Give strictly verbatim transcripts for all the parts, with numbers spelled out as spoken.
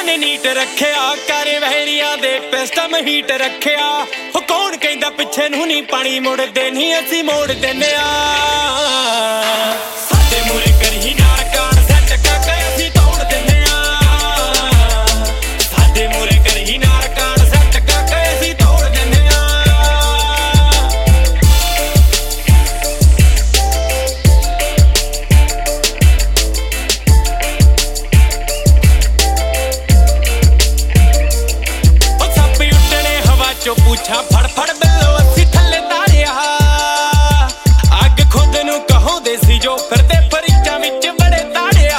ने नीट रखिया कर वहरिया दे पिस्टम हीट रखिया हो कौन कहंदा पिछे नूं नहीं पानी मुड़दे नहीं असीं मोड़ दिंदे आ साडे मूरे करी नार कान सैट काका असीं तोड़ दिंदे आ साडे मूरे करी नार कान सैट काका असीं तोड़ दिंदे आ चो पूछा फड़ फड़ बिल्लो अस्सी थले तारिया अग खुद नू कहो देसी जो फिरदे फरीचा विच बड़े ताड़िया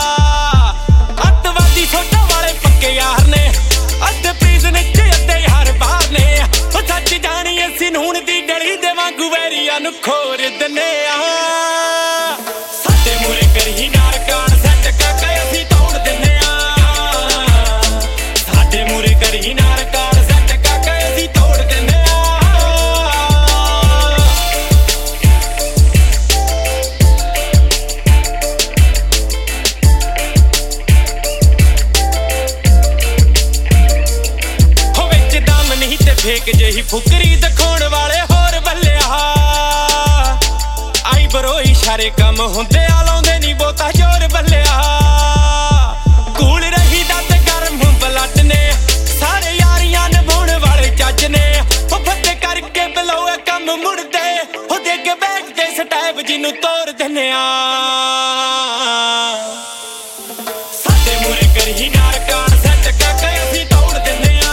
अतवादी सोचा वाले पक्के यार ने अद्ध प्रीजन च अद्धे यार बाहर ने ओ सच जानी अस्सी नून दी गली दे वांगू वैरिया नू खोर दिंदे आ साडे मूरे करी नार कान सैट काका असीं तोड़ दिंदे आ साडे मूरे करी नार कान फेक जही फुकरी दिखाउण वाले होर बल्लिया आई बरो इशारे कम हुंदे आ लाउंदे नी बोता जोर बल्लिया कूल रही दा ते गरम ब्लड ने सारे यारियां निभाउण वाले जज ने ओ फत्ते करके बिलोए कम मुड़दे ओ दे के बैठ दे स्टैप जिन्नू तोड़ दिंदे आ साडे मूरे करी नार कान सैट काका असीं तोड़ दिंदे आ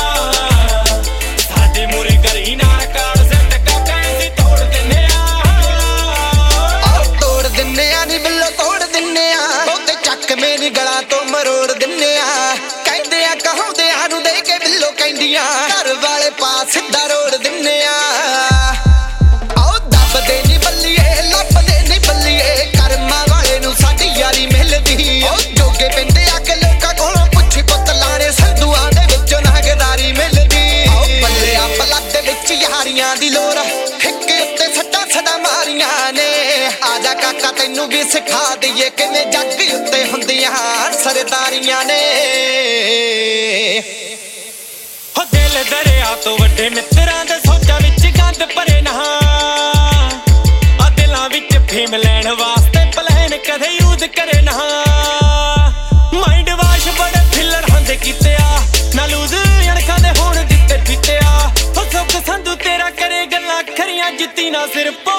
मेरी गला तो मरोड़ दिन्ने आ कहंदे आ कहोंदे आनू दे के बिल्लो कहंदियां घर वाले पास सीधा रोड़ दिन्ने आ आओ दब दे नी बल्लिए लब दे नी बल्लिए कर्मा वाले नू साडी यारी मिलदी ओ जोगे पिंडे आके लोकां कोलों पुछी पुत लाणे संधूआं दे विचों नागदारी मिलदी आओ बल्ले आ बलद दे विच यारियां दी लोर हिक्के उत्ते सट्टां सदा मारियां ने आजा काका तैनू भी सिखा दईए किवें जग उत्ते हुंदियां सरदारियां ने हो दिल दरिया तो वड्डे मित्रां दे सोचां विच गंद भरे ना आ दिलां विच फेम लैण वास्ते प्लान कदे यूज करे ना माइंड वाश बड़े फिलर हंदे कीते आ ना लूज अणखां दे होण दित्ते फिੱਟੇ आ हो सुख संधू तेरा करे गल्लां खरियां जित्ती ना सिर